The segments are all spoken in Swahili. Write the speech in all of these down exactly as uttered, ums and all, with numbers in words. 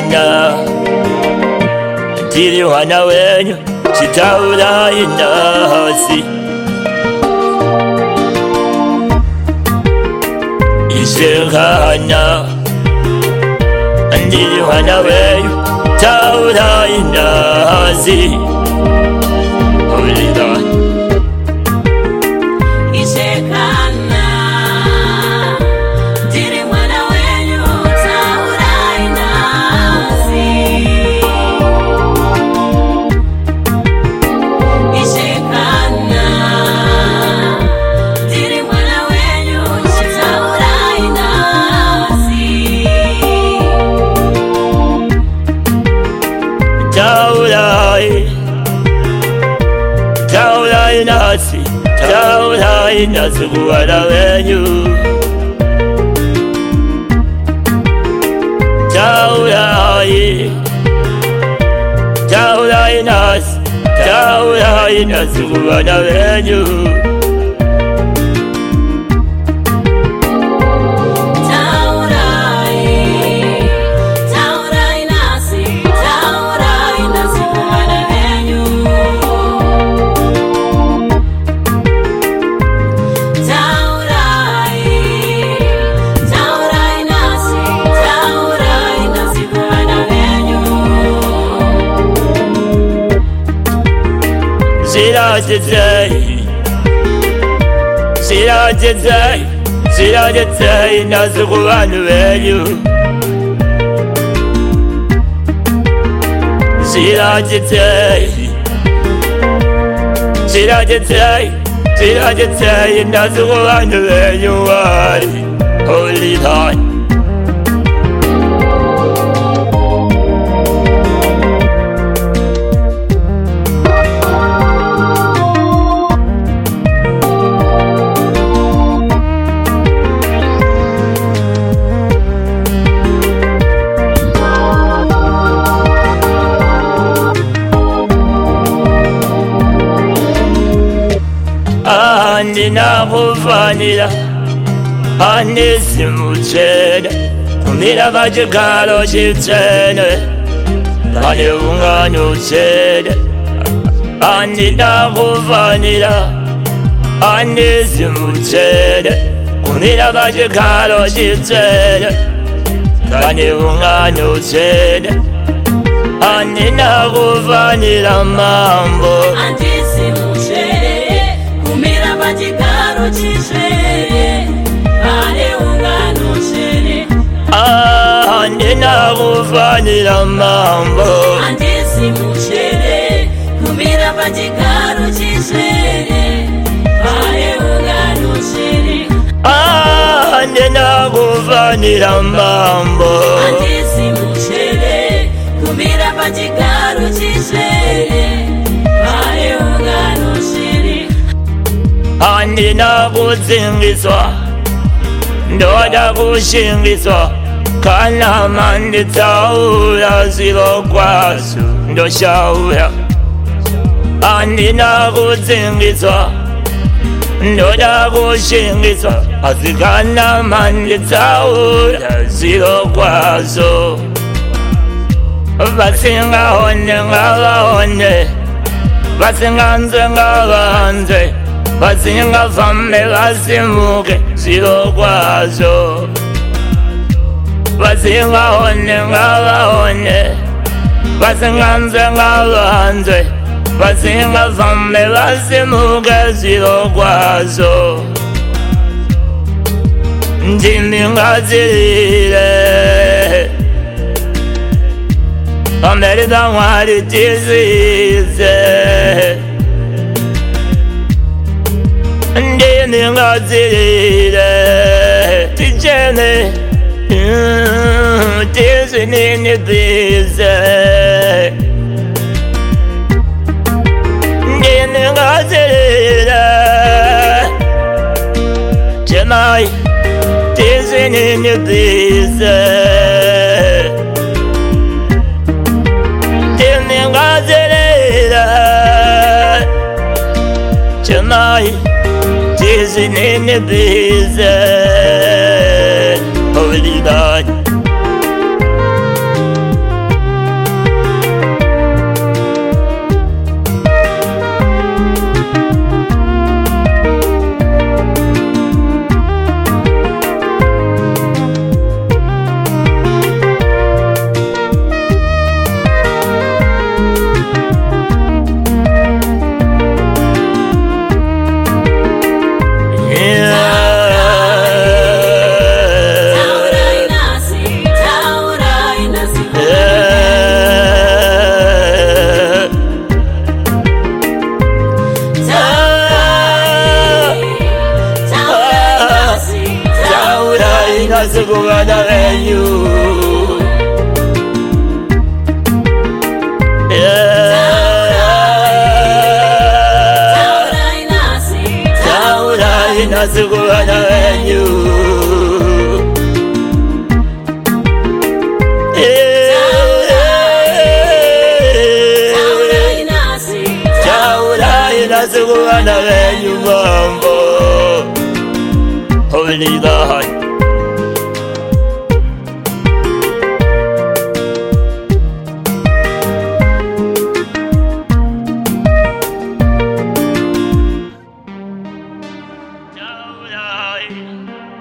hana Tiri wana wenyu chitaura inasi Ishekana Tiri wana wenyu taura inasi Holy God Ishekana Tiri wana wenyu taura inasi Ishekana Tiri wana wenyu taura inasi Taura Taura inasi Taura inasi kuwana wenyu Taura Taura inasi Taura inasi kuwana wenyu Zira jizai, zira jizai, zira jizai nasu kuwana wenyu Zira jizai, zira jizai, zira jizai nasu kuwana wenyu Holy God Andi nakufanira Andi simuchene Kumira vachikalo chitsene Kane ungano chene Andi nakufanira Andi simuchene Kumira vachikalo chitsene Kane ungano chene Andi nakufanira mambo Andi simuchene Kumira vachikalo chitsene Kane ungano chene Andi nakufanira mambo Andi simuchene Kumira vachikalo chitsene Kane ungano chene Andi nakufanira mambo Andi simuchene Kumira vachikalo chitsene Kane ungano chene Andi nakudzingiswa Ndoda kushingiswa Kana mandi taura zilo kwasu Ndoshaura Andi nakudzingiswa Ndoda kushingiswa Azikana mandi taura zilo kwasu Vasinga hone ngava hone Vasinga nze ngava nze Vasinga fambe vasimuke zilo kwazo Vasinga hone ngava hone Vasinga nze ngava nze Vasinga fambe vasimuke zilo kwazo Ndimi ngazilile Amelida mwari tizize Ndimi ngazilile Tijene Tizi nini bize Ndimi ngazilile Jenai Tizi nini bize Tonight, isn't in the business. Holy God. wenyu. Taurai nasi kubana wenyu. Nasi kubana wenyu mambo. Holy God. Taurai,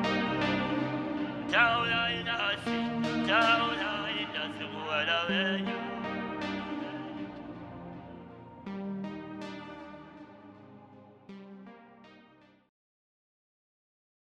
taurai nasi, taurai nasi kubana wenyu.